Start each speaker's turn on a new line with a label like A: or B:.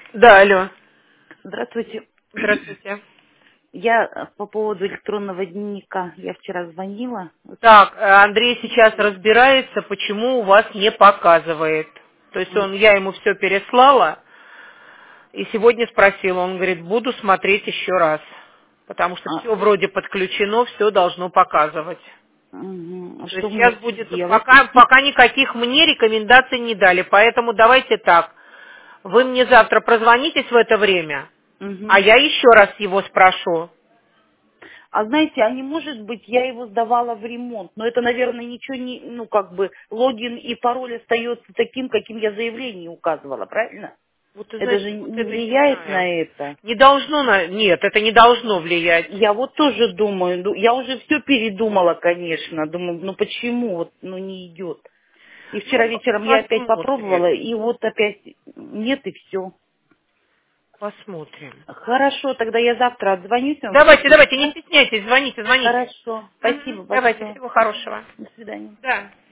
A: Да, алло.
B: Здравствуйте.
A: Здравствуйте.
B: Я по поводу электронного дневника. Я вчера звонила.
A: Так, Андрей сейчас разбирается, почему у вас не показывает. То есть я ему все переслала, и сегодня спросила, он говорит, буду смотреть еще раз. Потому что
B: А,
A: все вроде подключено, все должно показывать.
B: а
A: То есть
B: что
A: сейчас
B: мне
A: будет,
B: делать?
A: пока никаких мне рекомендаций не дали. Поэтому давайте так, вы мне завтра прозвонитесь в это время, а
B: Мгм.
A: я еще раз его спрошу.
B: А знаете, а не может быть, я его сдавала в ремонт, но это, наверное, ничего не, ну, как бы, логин и пароль остается таким, каким я заявление указывала, правильно?
A: Вот, ты
B: Это
A: знаете,
B: же
A: вот
B: не
A: это не
B: влияет на
A: знаю.
B: это.
A: Не должно нет, это не должно влиять.
B: Я вот тоже думаю, я уже все передумала, конечно, думаю, ну почему, вот, ну не идет. И вчера
A: Ну,
B: вечером я опять попробовала,
A: посмотрим.
B: и вот опять нет, и все.
A: Посмотрим.
B: Хорошо, тогда я завтра отзвонюсь вам в
A: Давайте,
B: 10,
A: давайте, не
B: да?
A: стесняйтесь, звоните, звоните.
B: Хорошо, спасибо
A: Мгм. Давайте,
B: большое.
A: всего хорошего.
B: До свидания.
A: Да.